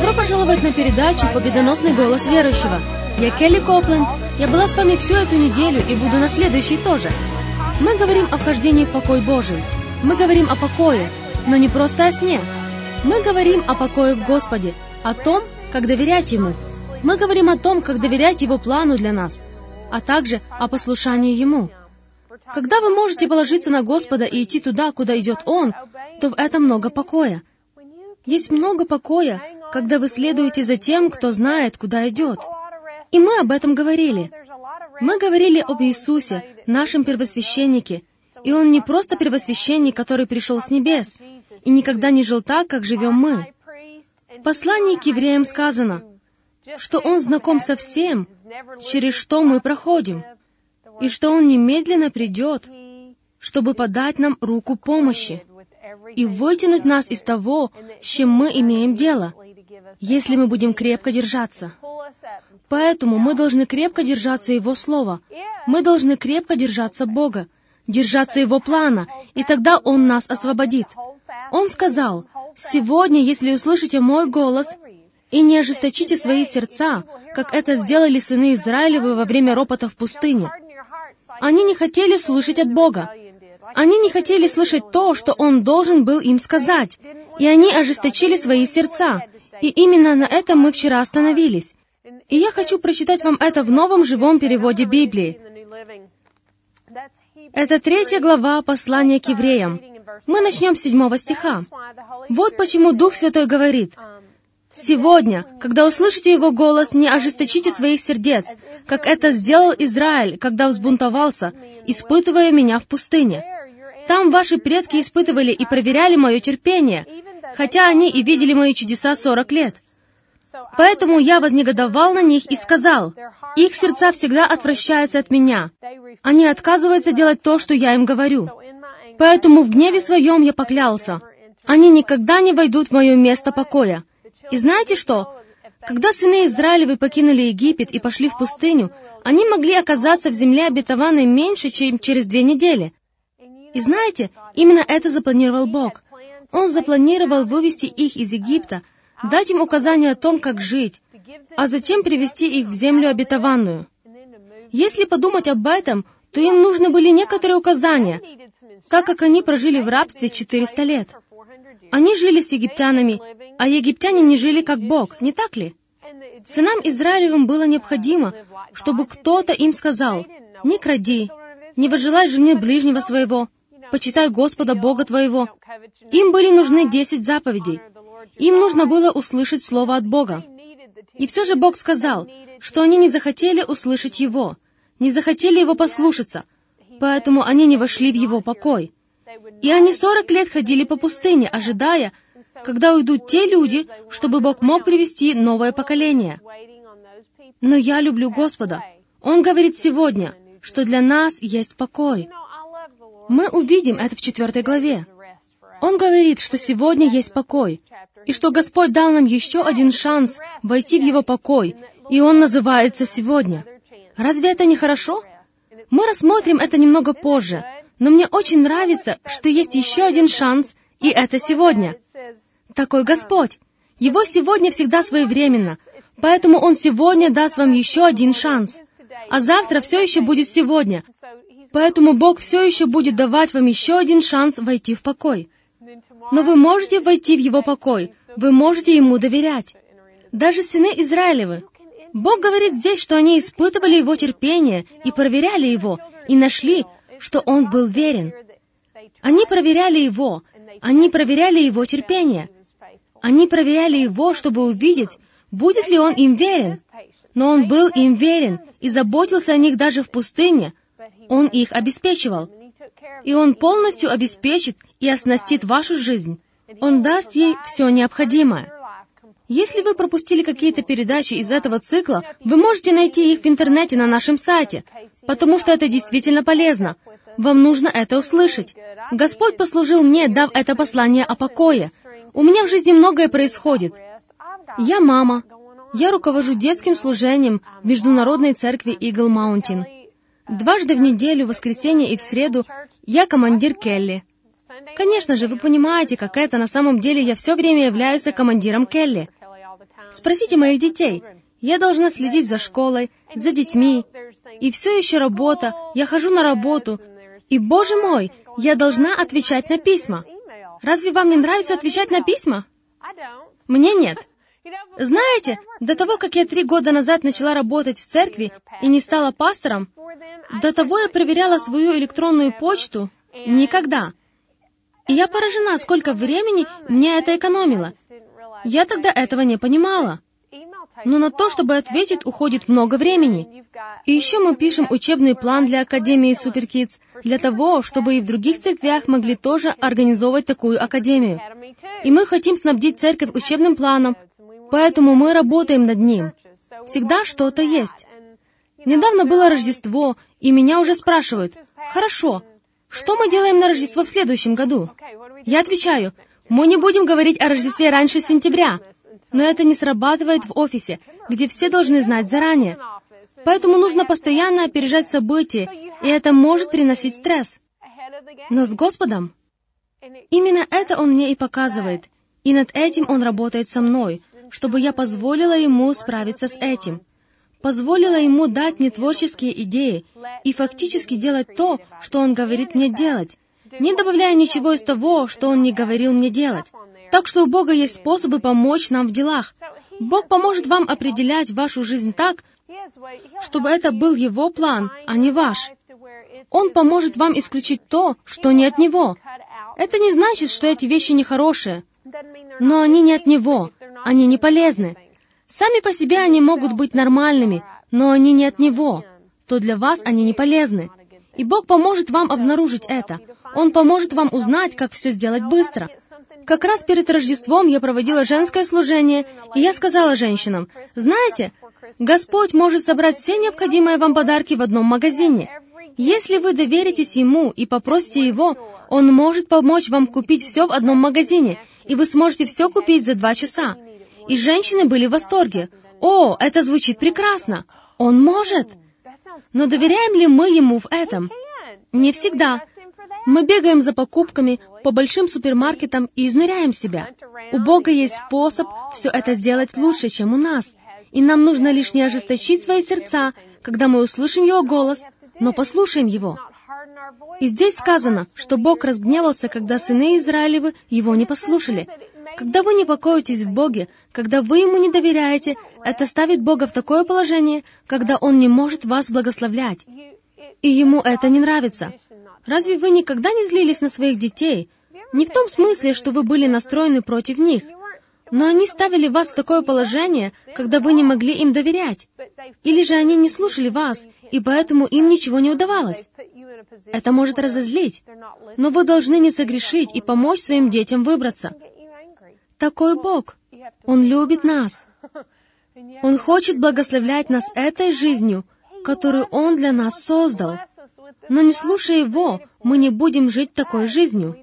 Добро пожаловать на передачу «Победоносный голос верующего». Я Келли Копленд. Я была с вами всю эту неделю и буду на следующей тоже. Мы говорим о вхождении в покой Божий. Мы говорим о покое, но не просто о сне. Мы говорим о покое в Господе, о том, как доверять Ему. Мы говорим о том, как доверять Его плану для нас, а также о послушании Ему. Когда вы можете положиться на Господа и идти туда, куда идет Он, то в этом много покоя. Есть много покоя, когда вы следуете за тем, кто знает, куда идет. И мы об этом говорили. Мы говорили об Иисусе, нашем первосвященнике, и Он не просто первосвященник, который пришел с небес, и никогда не жил так, как живем мы. В послании к евреям сказано, что Он знаком со всем, через что мы проходим, и что Он немедленно придет, чтобы подать нам руку помощи и вытянуть нас из того, с чем мы имеем дело, если мы будем крепко держаться. Поэтому мы должны крепко держаться Его Слова, мы должны крепко держаться Бога, держаться Его плана, и тогда Он нас освободит. Он сказал, «Сегодня, если услышите Мой голос, и не ожесточите свои сердца, как это сделали сыны Израилевы во время ропота в пустыне». Они не хотели слышать от Бога. Они не хотели слышать то, что Он должен был им сказать, и они ожесточили свои сердца. И именно на этом мы вчера остановились. И я хочу прочитать вам это в новом живом переводе Библии. Это 3 глава послания к евреям. Мы начнем с 7 стиха. Вот почему Дух Святой говорит: «Сегодня, когда услышите Его голос, не ожесточите своих сердец, как это сделал Израиль, когда взбунтовался, испытывая Меня в пустыне. Там ваши предки испытывали и проверяли Мое терпение, хотя они и видели Мои чудеса 40 лет. Поэтому я вознегодовал на них и сказал, их сердца всегда отвращаются от Меня. Они отказываются делать то, что я им говорю. Поэтому в гневе своем я поклялся, они никогда не войдут в Мое место покоя». И знаете что? Когда сыны Израилевы покинули Египет и пошли в пустыню, они могли оказаться в земле обетованной меньше, чем через 2 недели. И знаете, именно это запланировал Бог. Он запланировал вывести их из Египта, дать им указания о том, как жить, а затем привести их в землю обетованную. Если подумать об этом, то им нужны были некоторые указания, так как они прожили в рабстве 400 лет. Они жили с египтянами, а египтяне не жили как Бог, не так ли? Сынам Израилевым было необходимо, чтобы кто-то им сказал: «Не кради, не возжелай жены ближнего своего, почитай Господа Бога твоего». Им были нужны 10 заповедей. Им нужно было услышать Слово от Бога. И все же Бог сказал, что они не захотели услышать Его, не захотели Его послушаться, поэтому они не вошли в Его покой. И они 40 лет ходили по пустыне, ожидая, когда уйдут те люди, чтобы Бог мог привести новое поколение. Но я люблю Господа. Он говорит сегодня, что для нас есть покой. Мы увидим это в 4 главе. Он говорит, что сегодня есть покой, и что Господь дал нам еще один шанс войти в Его покой, и он называется «сегодня». Разве это не хорошо? Мы рассмотрим это немного позже, но мне очень нравится, что есть еще один шанс, и это сегодня. Такой Господь. Его сегодня всегда своевременно, поэтому Он сегодня даст вам еще один шанс. А завтра все еще будет сегодня, поэтому Бог все еще будет давать вам еще один шанс войти в покой. Но вы можете войти в Его покой, вы можете Ему доверять. Даже сыны Израилевы. Бог говорит здесь, что они испытывали Его терпение и проверяли Его, и нашли, что Он был верен. Они проверяли Его терпение. Они проверяли Его, чтобы увидеть, будет ли Он им верен. Но Он был им верен и заботился о них даже в пустыне. Он их обеспечивал. И Он полностью обеспечит и оснастит вашу жизнь. Он даст ей все необходимое. Если вы пропустили какие-то передачи из этого цикла, вы можете найти их в интернете на нашем сайте, потому что это действительно полезно. Вам нужно это услышать. Господь послужил мне, дав это послание о покое. У меня в жизни многое происходит. Я мама. Я руковожу детским служением в Международной церкви Eagle Mountain. 2 в неделю, в воскресенье и в среду, я командир Келли. Конечно же, вы понимаете, как это на самом деле я все время являюсь командиром Келли. Спросите моих детей. Я должна следить за школой, за детьми. И все еще работа. Я хожу на работу. И, Боже мой, я должна отвечать на письма. Разве вам не нравится отвечать на письма? Мне нет. Знаете, до того, как я 3 года назад начала работать в церкви и не стала пастором, до того я проверяла свою электронную почту никогда. И я поражена, сколько времени мне это экономило. Я тогда этого не понимала. Но на то, чтобы ответить, уходит много времени. И еще мы пишем учебный план для Академии Суперкидс, для того, чтобы и в других церквях могли тоже организовывать такую академию. И мы хотим снабдить церковь учебным планом, поэтому мы работаем над ним. Всегда что-то есть. Недавно было Рождество, и меня уже спрашивают: «Хорошо, что мы делаем на Рождество в следующем году?» Я отвечаю: «Мы не будем говорить о Рождестве раньше сентября». Но это не срабатывает в офисе, где все должны знать заранее. Поэтому нужно постоянно опережать события, и это может приносить стресс. Но с Господом именно это Он мне и показывает, и над этим Он работает со мной, чтобы я позволила Ему справиться с этим. Позволила Ему дать мне творческие идеи и фактически делать то, что Он говорит мне делать, не добавляя ничего из того, что Он не говорил мне делать. Так что у Бога есть способы помочь нам в делах. Бог поможет вам определять вашу жизнь так, чтобы это был Его план, а не ваш. Он поможет вам исключить то, что не от Него. Это не значит, что эти вещи нехорошие, но они не от Него, они не полезны. Сами по себе они могут быть нормальными, но они не от Него, то для вас они не полезны. И Бог поможет вам обнаружить это. Он поможет вам узнать, как все сделать быстро. Как раз перед Рождеством я проводила женское служение, и я сказала женщинам: «Знаете, Господь может собрать все необходимые вам подарки в одном магазине. Если вы доверитесь Ему и попросите Его, Он может помочь вам купить все в одном магазине, и вы сможете все купить за 2 часа». И женщины были в восторге. «О, это звучит прекрасно! Он может!» Но доверяем ли мы Ему в этом? Не всегда. Мы бегаем за покупками по большим супермаркетам и изнуряем себя. У Бога есть способ все это сделать лучше, чем у нас. И нам нужно лишь не ожесточить свои сердца, когда мы услышим Его голос, но послушаем Его. И здесь сказано, что Бог разгневался, когда сыны Израилевы Его не послушали. Когда вы не покоитесь в Боге, когда вы Ему не доверяете, это ставит Бога в такое положение, когда Он не может вас благословлять. И Ему это не нравится. Разве вы никогда не злились на своих детей? Не в том смысле, что вы были настроены против них, но они ставили вас в такое положение, когда вы не могли им доверять. Или же они не слушали вас, и поэтому им ничего не удавалось. Это может разозлить, но вы должны не согрешить и помочь своим детям выбраться. Такой Бог. Он любит нас. Он хочет благословлять нас этой жизнью, которую Он для нас создал. Но не слушая Его, мы не будем жить такой жизнью.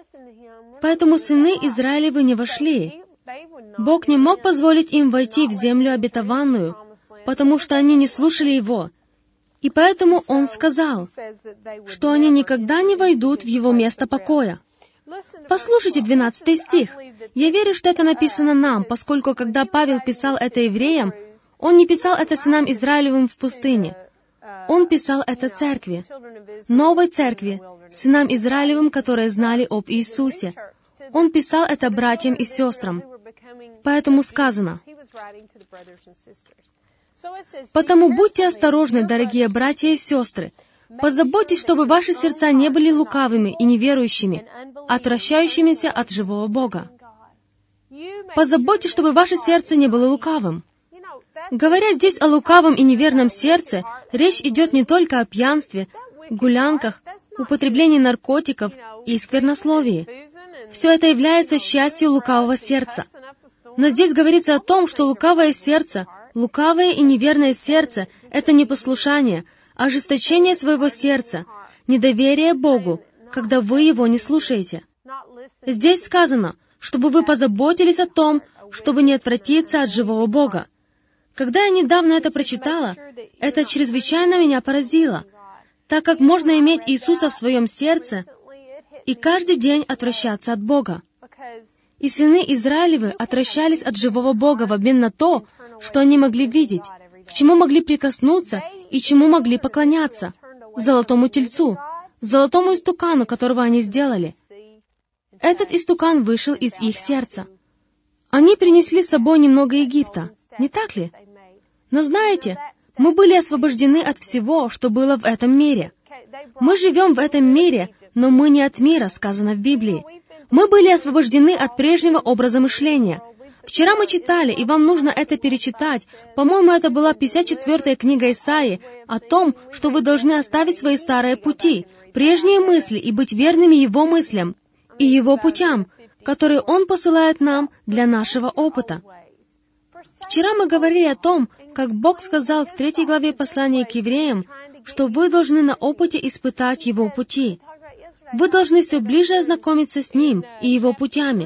Поэтому сыны Израилевы не вошли. Бог не мог позволить им войти в землю обетованную, потому что они не слушали Его. И поэтому Он сказал, что они никогда не войдут в Его место покоя. Послушайте 12 стих. Я верю, что это написано нам, поскольку когда Павел писал это евреям, он не писал это сынам Израилевым в пустыне. Он писал это церкви, новой церкви, сынам Израилевым, которые знали об Иисусе. Он писал это братьям и сестрам. Поэтому сказано: «Потому будьте осторожны, дорогие братья и сестры, позаботьтесь, чтобы ваши сердца не были лукавыми и неверующими, отвращающимися от живого Бога. Позаботьтесь, чтобы ваше сердце не было лукавым». Говоря здесь о лукавом и неверном сердце, речь идет не только о пьянстве, гулянках, употреблении наркотиков и сквернословии. Все это является частью лукавого сердца. Но здесь говорится о том, что лукавое сердце, лукавое и неверное сердце — это непослушание, ожесточение своего сердца, недоверие Богу, когда вы Его не слушаете. Здесь сказано, чтобы вы позаботились о том, чтобы не отвратиться от живого Бога. Когда я недавно это прочитала, это чрезвычайно меня поразило, так как можно иметь Иисуса в своем сердце и каждый день отвращаться от Бога. И сыны Израилевы отвращались от живого Бога в обмен на то, что они могли видеть, к чему могли прикоснуться и чему могли поклоняться: золотому тельцу, золотому истукану, которого они сделали. Этот истукан вышел из их сердца. Они принесли с собой немного Египта, не так ли? Но знаете, мы были освобождены от всего, что было в этом мире. Мы живем в этом мире, но мы не от мира, сказано в Библии. Мы были освобождены от прежнего образа мышления. Вчера мы читали, и вам нужно это перечитать. По-моему, это была 54-я книга Исаии, о том, что вы должны оставить свои старые пути, прежние мысли, и быть верными Его мыслям и Его путям, которые Он посылает нам для нашего опыта. Вчера мы говорили о том, как Бог сказал в 3 главе послания к евреям, что вы должны на опыте испытать Его пути. Вы должны все ближе ознакомиться с Ним и Его путями.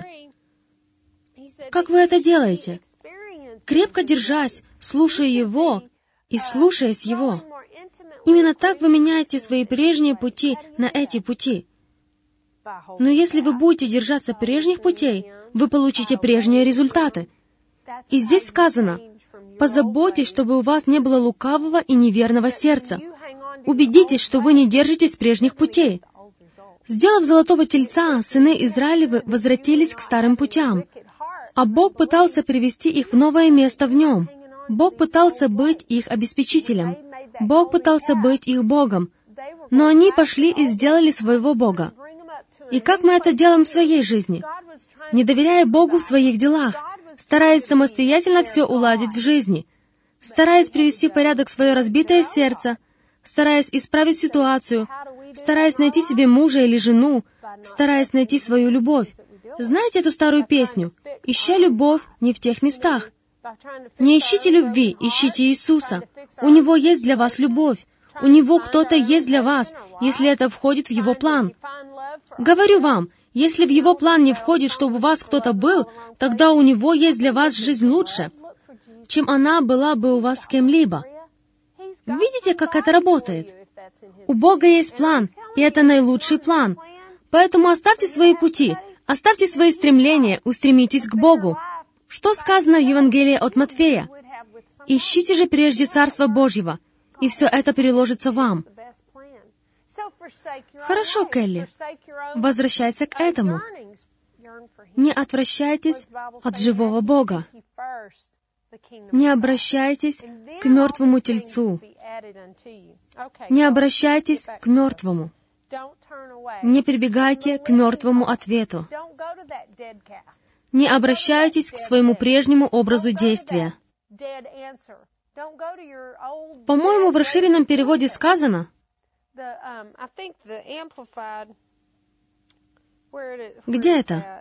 Как вы это делаете? Крепко держась, слушая Его и слушаясь Его. Именно так вы меняете свои прежние пути на эти пути. Но если вы будете держаться прежних путей, вы получите прежние результаты. И здесь сказано: «Позаботьтесь, чтобы у вас не было лукавого и неверного сердца». Убедитесь, что вы не держитесь прежних путей. Сделав золотого тельца, сыны Израилевы возвратились к старым путям, а Бог пытался привести их в новое место в Нем. Бог пытался быть их обеспечителем. Бог пытался быть их Богом. Но они пошли и сделали своего Бога. И как мы это делаем в своей жизни? Не доверяя Богу в своих делах, стараясь самостоятельно все уладить в жизни, стараясь привести в порядок свое разбитое сердце, стараясь исправить ситуацию, стараясь найти себе мужа или жену, стараясь найти свою любовь. Знаете эту старую песню? «Ища любовь не в тех местах». Не ищите любви, ищите Иисуса. У Него есть для вас любовь. У Него кто-то есть для вас, если это входит в Его план. Говорю вам, если в Его план не входит, чтобы у вас кто-то был, тогда у Него есть для вас жизнь лучше, чем она была бы у вас с кем-либо. Видите, как это работает? У Бога есть план, и это наилучший план. Поэтому оставьте свои пути, оставьте свои стремления, устремитесь к Богу. Что сказано в Евангелии от Матфея? «Ищите же прежде Царства Божьего, и все это переложится вам». Хорошо, Келли, возвращайся к этому. Не отвращайтесь от живого Бога. Не обращайтесь к мертвому тельцу. Не обращайтесь к мертвому. Не прибегайте к мертвому ответу. Не обращайтесь к своему прежнему образу действия. По-моему, в расширенном переводе сказано, где это?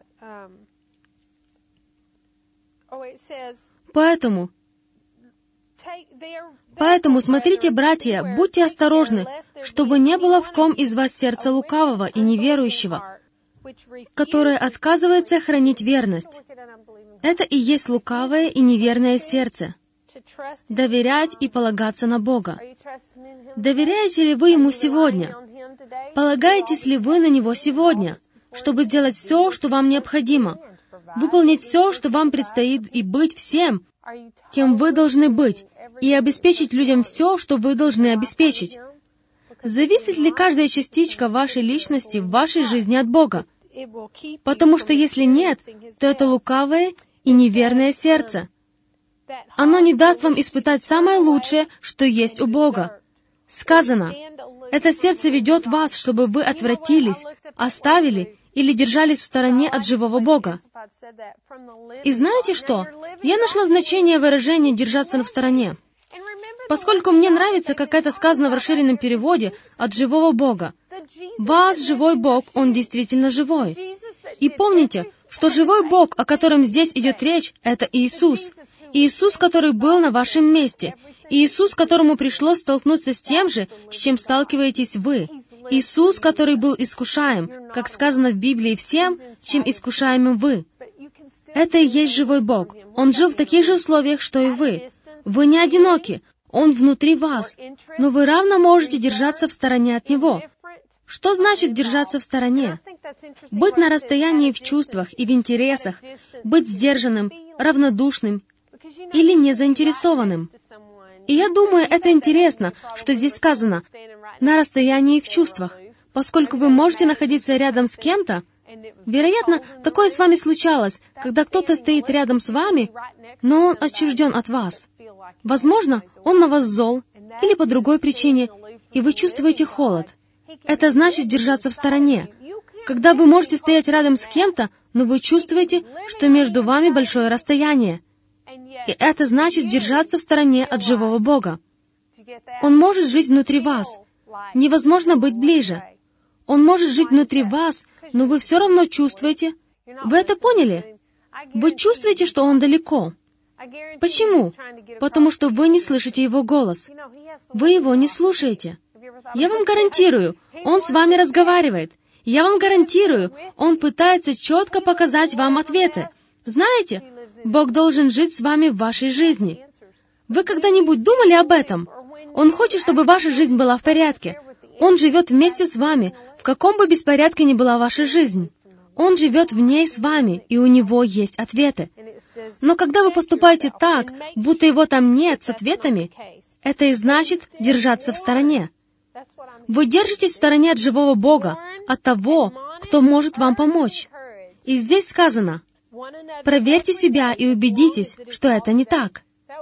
Поэтому, смотрите, братья, будьте осторожны, чтобы не было в ком из вас сердца лукавого и неверующего, которое отказывается хранить верность. Это и есть лукавое и неверное сердце. Доверять и полагаться на Бога. Доверяете ли вы Ему сегодня? Полагаетесь ли вы на Него сегодня, чтобы сделать все, что вам необходимо, выполнить все, что вам предстоит, и быть всем, кем вы должны быть, и обеспечить людям все, что вы должны обеспечить? Зависит ли каждая частичка вашей личности в вашей жизни от Бога? Потому что если нет, то это лукавое и неверное сердце. Оно не даст вам испытать самое лучшее, что есть у Бога. Сказано, это сердце ведет вас, чтобы вы отвратились, оставили или держались в стороне от живого Бога. И знаете что? Я нашла значение выражения «держаться в стороне», поскольку мне нравится, как это сказано в расширенном переводе, «от живого Бога». Вас, живой Бог, Он действительно живой. И помните, что живой Бог, о котором здесь идет речь, это Иисус. Иисус, который был на вашем месте. Иисус, которому пришлось столкнуться с тем же, с чем сталкиваетесь вы. Иисус, который был искушаем, как сказано в Библии, всем, чем искушаемым вы. Это и есть живой Бог. Он жил в таких же условиях, что и вы. Вы не одиноки. Он внутри вас. Но вы равно можете держаться в стороне от Него. Что значит держаться в стороне? Быть на расстоянии в чувствах и в интересах, быть сдержанным, равнодушным или незаинтересованным. И я думаю, это интересно, что здесь сказано «на расстоянии в чувствах», поскольку вы можете находиться рядом с кем-то. Вероятно, такое с вами случалось, когда кто-то стоит рядом с вами, но он отчужден от вас. Возможно, он на вас зол или по другой причине, и вы чувствуете холод. Это значит держаться в стороне. Когда вы можете стоять рядом с кем-то, но вы чувствуете, что между вами большое расстояние. И это значит держаться в стороне от живого Бога. Он может жить внутри вас. Невозможно быть ближе. Он может жить внутри вас, но вы все равно чувствуете. Вы это поняли? Вы чувствуете, что Он далеко. Почему? Потому что вы не слышите Его голос. Вы Его не слушаете. Я вам гарантирую, Он с вами разговаривает. Я вам гарантирую, Он пытается четко показать вам ответы. Знаете, Бог должен жить с вами в вашей жизни. Вы когда-нибудь думали об этом? Он хочет, чтобы ваша жизнь была в порядке. Он живет вместе с вами, в каком бы беспорядке ни была ваша жизнь. Он живет в ней с вами, и у Него есть ответы. Но когда вы поступаете так, будто Его там нет с ответами, это и значит держаться в стороне. Вы держитесь в стороне от живого Бога, от того, кто может вам помочь. И здесь сказано, проверьте себя и убедитесь, что это не так.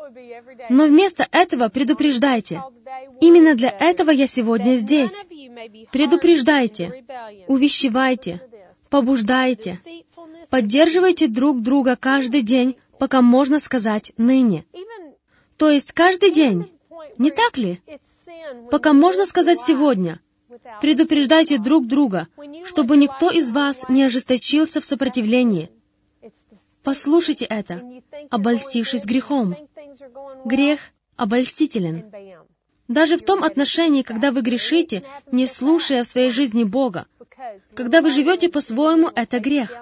Но вместо этого предупреждайте. Именно для этого я сегодня здесь. Предупреждайте, увещевайте, побуждайте, поддерживайте друг друга каждый день, пока можно сказать «ныне». То есть каждый день, не так ли? Пока можно сказать «сегодня». Предупреждайте друг друга, чтобы никто из вас не ожесточился в сопротивлении. Послушайте это, обольстившись грехом. Грех обольстителен. Даже в том отношении, когда вы грешите, не слушая в своей жизни Бога. Когда вы живете по-своему, это грех.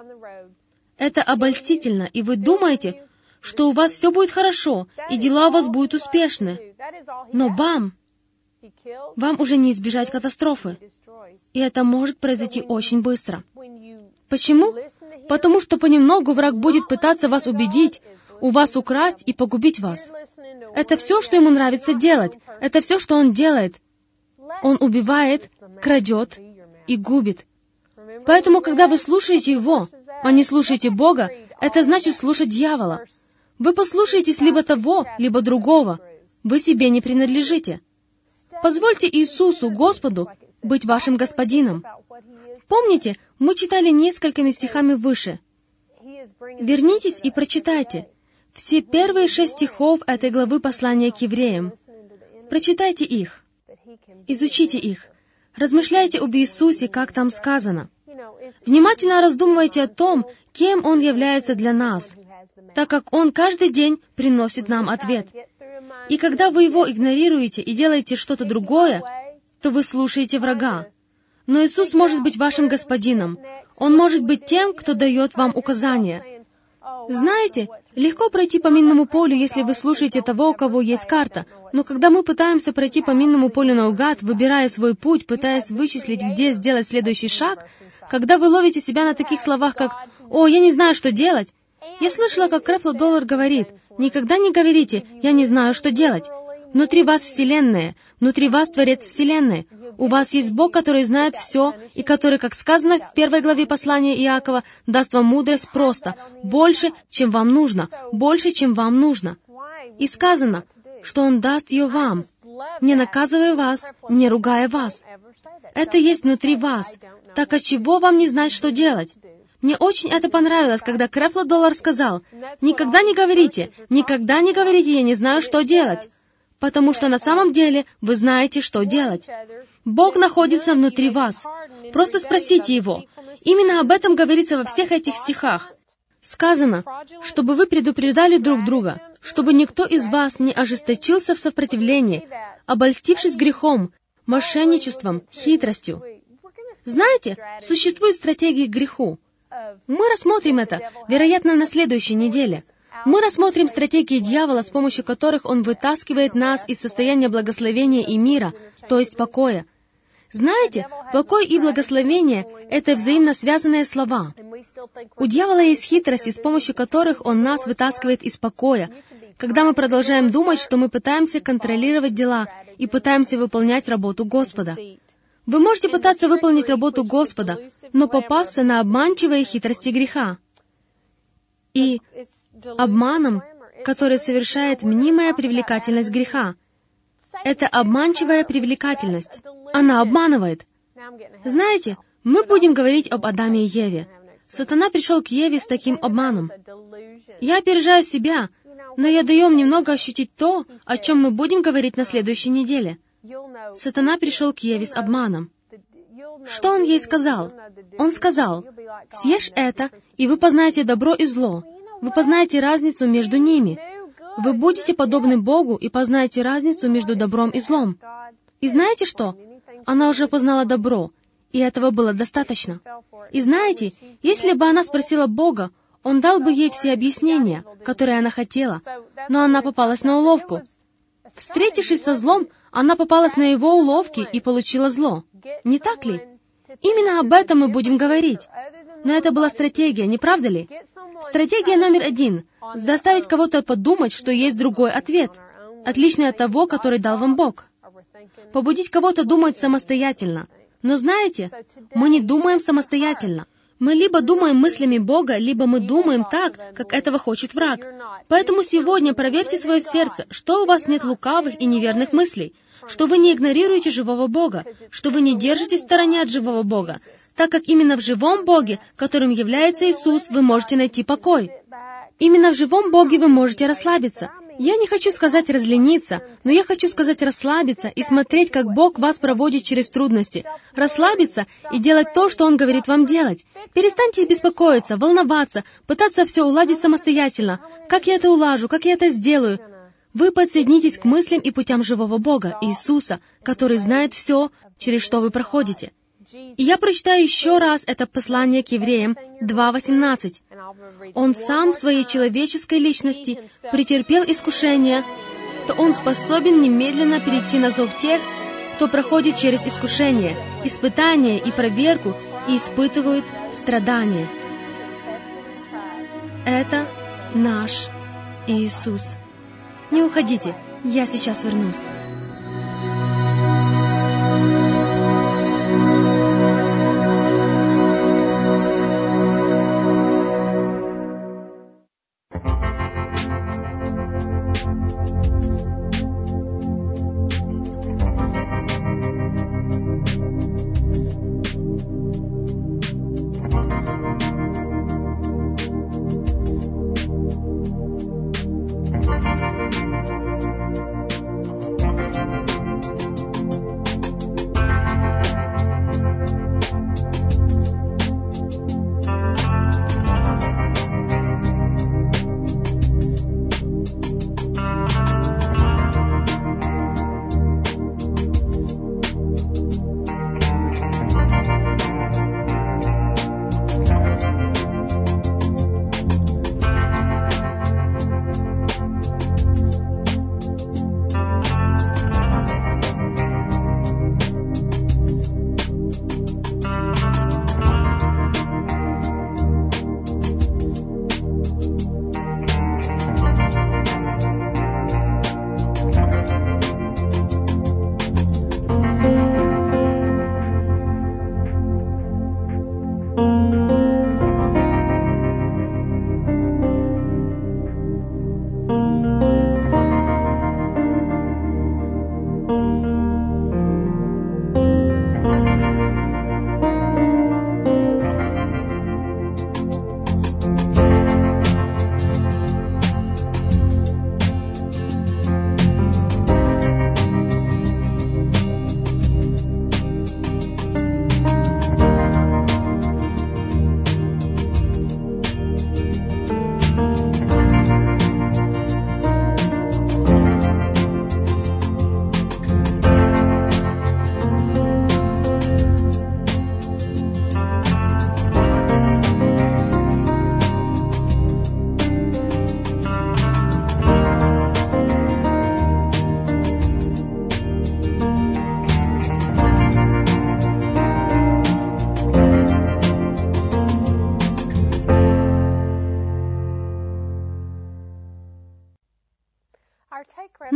Это обольстительно, и вы думаете, что у вас все будет хорошо, и дела у вас будут успешны. Но бам! Вам уже не избежать катастрофы. И это может произойти очень быстро. Почему? Потому что понемногу враг будет пытаться вас убедить, у вас украсть и погубить вас. Это все, что ему нравится делать. Это все, что он делает. Он убивает, крадет и губит. Поэтому, когда вы слушаете его, а не слушаете Бога, это значит слушать дьявола. Вы послушаетесь либо того, либо другого. Вы себе не принадлежите. Позвольте Иисусу, Господу, быть вашим господином. Помните, мы читали несколькими стихами выше. Вернитесь и прочитайте все первые 6 стихов этой главы послания к евреям. Прочитайте их. Изучите их. Размышляйте об Иисусе, как там сказано. Внимательно раздумывайте о том, кем Он является для нас, так как Он каждый день приносит нам ответ. И когда вы Его игнорируете и делаете что-то другое, то вы слушаете врага. Но Иисус может быть вашим господином. Он может быть тем, кто дает вам указания. Знаете, легко пройти по минному полю, если вы слушаете того, у кого есть карта. Но когда мы пытаемся пройти по минному полю наугад, выбирая свой путь, пытаясь вычислить, где сделать следующий шаг, когда вы ловите себя на таких словах, как «О, я не знаю, что делать», я слышала, как Крефло Доллар говорит, «Никогда не говорите, я не знаю, что делать». Внутри вас Вселенная, внутри вас Творец Вселенной. У вас есть Бог, который знает все, и который, как сказано в 1 главе послания Иакова, даст вам мудрость просто, больше, чем вам нужно, больше, чем вам нужно. И сказано, что Он даст ее вам, не наказывая вас, не ругая вас. Это есть внутри вас. Так отчего вам не знать, что делать? Мне очень это понравилось, когда Крефло Доллар сказал, никогда не говорите, я не знаю, что делать. Потому что на самом деле вы знаете, что делать. Бог находится внутри вас. Просто спросите Его. Именно об этом говорится во всех этих стихах. Сказано, чтобы вы предупреждали друг друга, чтобы никто из вас не ожесточился в сопротивлении, обольстившись грехом, мошенничеством, хитростью. Знаете, существуют стратегии к греху. Мы рассмотрим это, вероятно, на следующей неделе. Мы рассмотрим стратегии дьявола, с помощью которых он вытаскивает нас из состояния благословения и мира, то есть покоя. Знаете, покой и благословение — это взаимно связанные слова. У дьявола есть хитрости, с помощью которых он нас вытаскивает из покоя, когда мы продолжаем думать, что мы пытаемся контролировать дела и пытаемся выполнять работу Господа. Вы можете пытаться выполнить работу Господа, но попасться на обманчивые хитрости греха. И обманом, который совершает мнимая привлекательность греха. Это обманчивая привлекательность. Она обманывает. Знаете, мы будем говорить об Адаме и Еве. Сатана пришел к Еве с таким обманом. Я опережаю себя, но я даю вам немного ощутить то, о чем мы будем говорить на следующей неделе. Сатана пришел к Еве с обманом. Что он ей сказал? Он сказал: «Съешь это, и вы познаете добро и зло. Вы познаете разницу между ними. Вы будете подобны Богу и познаете разницу между добром и злом». И знаете что? Она уже познала добро, и этого было достаточно. И знаете, если бы она спросила Бога, Он дал бы ей все объяснения, которые она хотела, но она попалась на уловку. Встретившись со злом, она попалась на его уловки и получила зло. Не так ли? Именно об этом мы будем говорить. Но это была стратегия, не правда ли? Стратегия номер 1 — заставить кого-то подумать, что есть другой ответ, отличный от того, который дал вам Бог. Побудить кого-то думать самостоятельно. Но знаете, мы не думаем самостоятельно. Мы либо думаем мыслями Бога, либо мы думаем так, как этого хочет враг. Поэтому сегодня проверьте свое сердце, что у вас нет лукавых и неверных мыслей, что вы не игнорируете живого Бога, что вы не держитесь в стороне от живого Бога, так как именно в живом Боге, которым является Иисус, вы можете найти покой. Именно в живом Боге вы можете расслабиться. Я не хочу сказать разлениться, но я хочу сказать расслабиться и смотреть, как Бог вас проводит через трудности. Расслабиться и делать то, что Он говорит вам делать. Перестаньте беспокоиться, волноваться, пытаться все уладить самостоятельно. Как я это улажу, как я это сделаю? Вы подсоединитесь к мыслям и путям живого Бога, Иисуса, который знает все, через что вы проходите. И я прочитаю еще раз это послание к Евреям 2:18. Он сам в своей человеческой личности претерпел искушение, то Он способен немедленно перейти на зов тех, кто проходит через искушение, испытание и проверку и испытывает страдания. Это наш Иисус. Не уходите, я сейчас вернусь.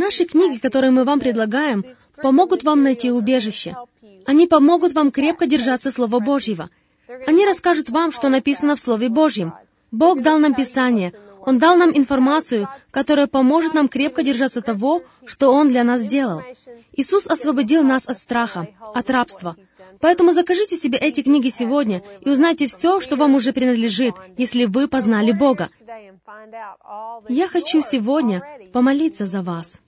Наши книги, которые мы вам предлагаем, помогут вам найти убежище. Они помогут вам крепко держаться Слова Божьего. Они расскажут вам, что написано в Слове Божьем. Бог дал нам Писание. Он дал нам информацию, которая поможет нам крепко держаться того, что Он для нас сделал. Иисус освободил нас от страха, от рабства. Поэтому закажите себе эти книги сегодня и узнайте все, что вам уже принадлежит, если вы познали Бога. Я хочу сегодня помолиться за вас.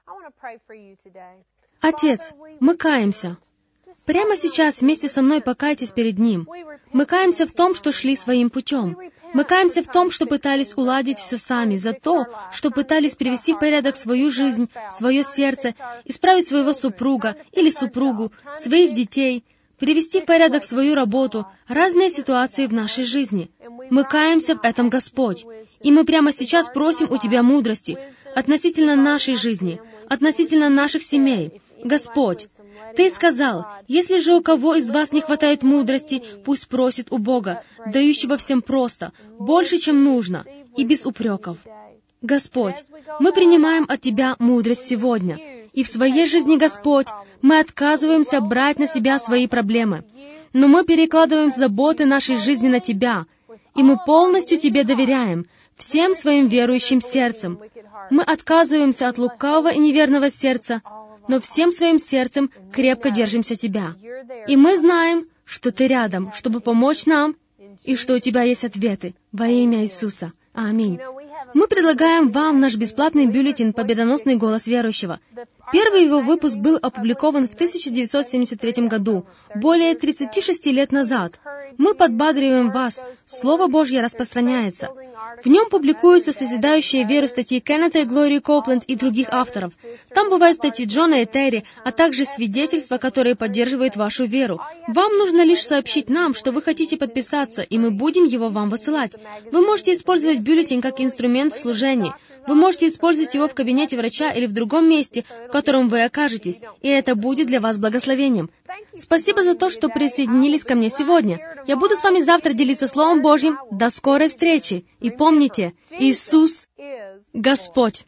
Отец, мы каемся. Прямо сейчас вместе со мной покайтесь перед Ним. Мы каемся в том, что шли своим путем. Мы каемся в том, что пытались уладить все сами, за то, что пытались привести в порядок свою жизнь, свое сердце, исправить своего супруга или супругу, своих детей, привести в порядок свою работу, разные ситуации в нашей жизни. Мы каемся в этом, Господь. И мы прямо сейчас просим у Тебя мудрости относительно нашей жизни, относительно наших семей. Господь, Ты сказал, если же у кого из вас не хватает мудрости, пусть просит у Бога, дающего всем просто, больше, чем нужно, и без упреков. Господь, мы принимаем от Тебя мудрость сегодня. И в своей жизни, Господь, мы отказываемся брать на себя свои проблемы. Но мы перекладываем заботы нашей жизни на Тебя, и мы полностью Тебе доверяем, всем своим верующим сердцем. Мы отказываемся от лукавого и неверного сердца, но всем своим сердцем крепко держимся Тебя. И мы знаем, что Ты рядом, чтобы помочь нам, и что у Тебя есть ответы. Во имя Иисуса. Аминь. Мы предлагаем вам наш бесплатный бюллетень «Победоносный голос верующего». Первый его выпуск был опубликован в 1973 году, более 36 лет назад. Мы подбадриваем вас. Слово Божье распространяется. В нем публикуются созидающие веру статьи Кеннета и Глории Копленд и других авторов. Там бывают статьи Джона и Терри, а также свидетельства, которые поддерживают вашу веру. Вам нужно лишь сообщить нам, что вы хотите подписаться, и мы будем его вам высылать. Вы можете использовать бюллетень как инструмент в служении. Вы можете использовать его в кабинете врача или в другом месте, в котором вы окажетесь, и это будет для вас благословением. Спасибо за то, что присоединились ко мне сегодня. Я буду с вами завтра делиться Словом Божьим. До скорой встречи. И помните, Иисус — Господь.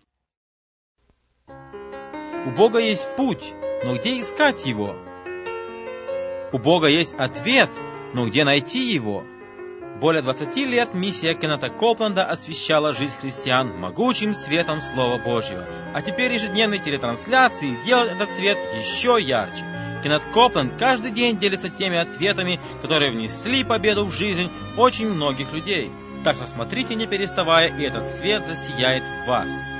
У Бога есть путь, но где искать Его? У Бога есть ответ, но где найти Его? Более 20 лет миссия Кеннета Копленда освещала жизнь христиан могучим светом Слова Божьего. А теперь ежедневные телетрансляции делают этот свет еще ярче. Кеннет Копленд каждый день делится теми ответами, которые внесли победу в жизнь очень многих людей. Так что смотрите, не переставая, и этот свет засияет в вас.